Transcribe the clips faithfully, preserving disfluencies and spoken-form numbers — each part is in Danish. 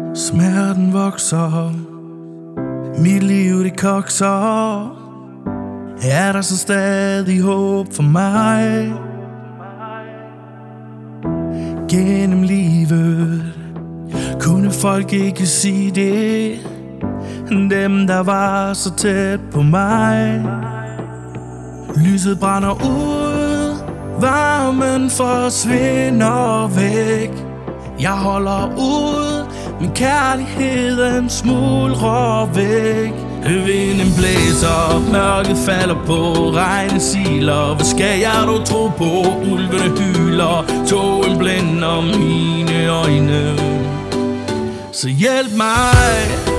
Smerten vokser, mit liv det kokser. Er der så stadig håb for mig? Gennem livet kunne folk ikke sige det, dem der var så tæt på mig. Lyset brænder ud, varmen forsvinder væk. Jeg holder ud, men kærligheden smuldrer væk. Vinden blæser, mørket falder på, regnen siler. Hvad skal jeg dog tro på? Ulvene hyler, tågen blænder mine øjne. Så hjælp mig,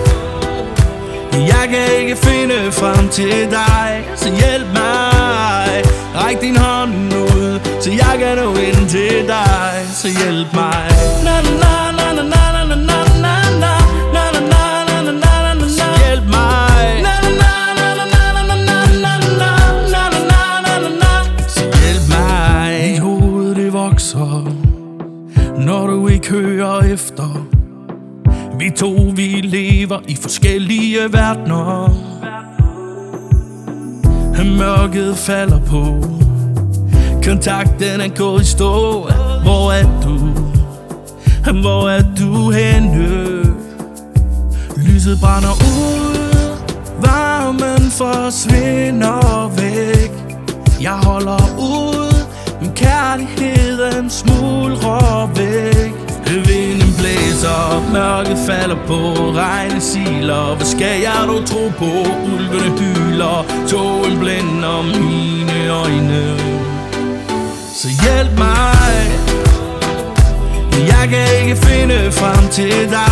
jeg kan ikke finde frem til dig. Så hjælp mig, ræk din hånd ud, så jeg kan nå ind til dig. Så hjælp mig. Na na na na na na na na na na na na na na na. Så hjælp mig. Na na na na na na na na na na na na na. Så hjælp mig. Mit hoved det vokser, når du ikke hører efter. Vi to vi lever i forskellige verdener. Mørket falder på, kontakten er gået i stå. Hvor er du? Hvor er du henne? Lyset brænder ud, varmen forsvinder væk. Jeg holder ud, men kærligheden smuldrer væk. Vinden blæser, mørket falder på, regnen siler. Hvad skal jeg dog tro på? Ulvene hyler, tågen blænder mine øjne. Så hjælp mig, jeg kan ikke finde frem til dig.